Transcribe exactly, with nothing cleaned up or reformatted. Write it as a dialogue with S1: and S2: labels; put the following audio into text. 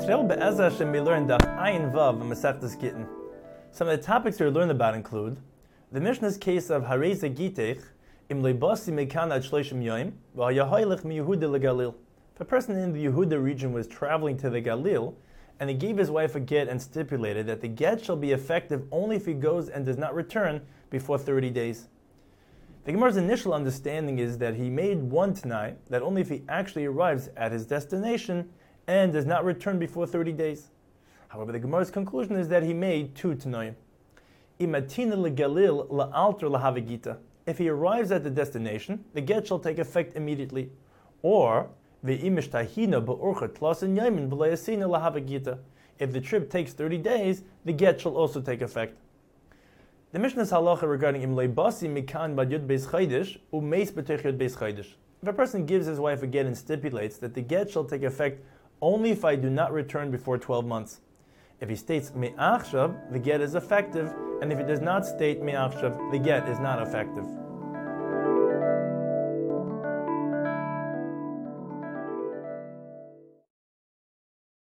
S1: Today, Be'ezah Hashem, we learn Daf Ayin Vav and Masechtas Gittin. Some of the topics we learn about include the Mishnah's case of Hareza Gitech, Im Leibasi Mekan Ad Shloshim Yoim, V'Hayahoylech Mi Yehuda LeGalil. If a person in the Yehuda region was traveling to the Galil, and he gave his wife a get and stipulated that the get shall be effective only if he goes and does not return before thirty days. The Gemara's initial understanding is that he made one Tanai, that only if he actually arrives at his destination and does not return before thirty days. However, the Gemara's conclusion is that he made two Tanoim. Imatina legalil la'alter lahavigita. If he arrives at the destination, the get shall take effect immediately. Or ve'imishtahina ba'urcha tlasin yamin v'layasina lahavigita. If the trip takes thirty days, the get shall also take effect. The Mishnah's halacha regarding im leibasi mikan bad yud beis chaydish umeis b'tech yud beis chaydish. If a person gives his wife a get and stipulates that the get shall take effect only if I do not return before twelve months. If he states me'achshav, the get is effective, and if he does not state me'achshav, the get is not effective.